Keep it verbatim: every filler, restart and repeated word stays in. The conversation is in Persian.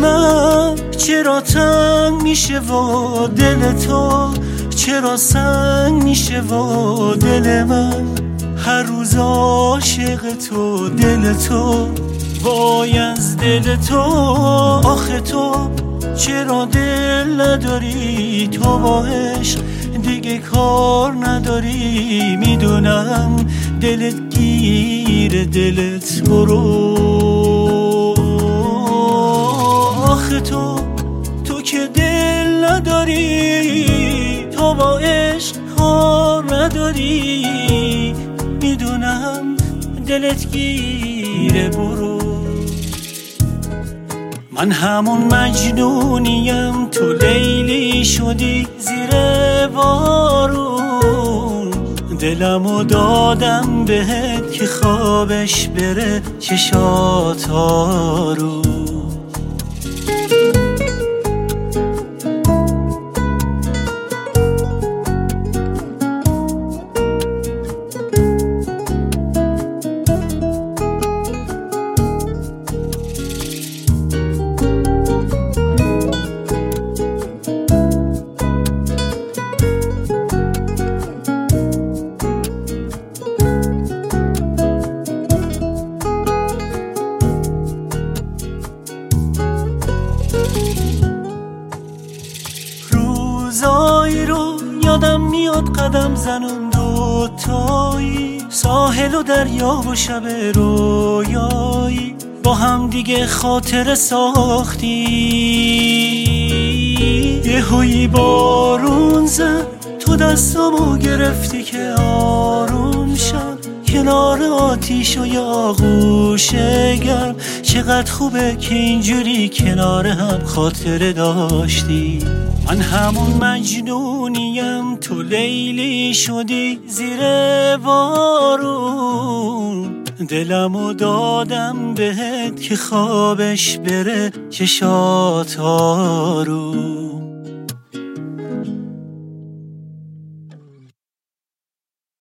من چرا تنگ میشه و دل تو چرا سنگ میشه و دل من هر روز عاشق تو دل تو وای از دل تو آخه تو چرا دل نداری تو با عشق دیگه کار نداری میدونم دلت گیر دلت برو آخه تو تو که دل نداری تو با عشق کار نداری میدونم دلت گیره برو من همون مجنونیم تو لیلی شدی زیر بارون دلمو دادم بهت که خوابش بره چشات آروم روزایی رو یادم میاد قدم زنون دوتایی ساحل و دریا و شب رویایی با هم دیگه خاطر ساختی یهویی بارون زد تو دستامو گرفتی که آروم شم کنار آتیش و یه آغوش گرم چقدر خوبه که اینجوری کنار هم خاطره داشتی من همون مجنونیم تو لیلی شدی زیر بارون دلمو دادم بهت که خوابش بره چشات آروم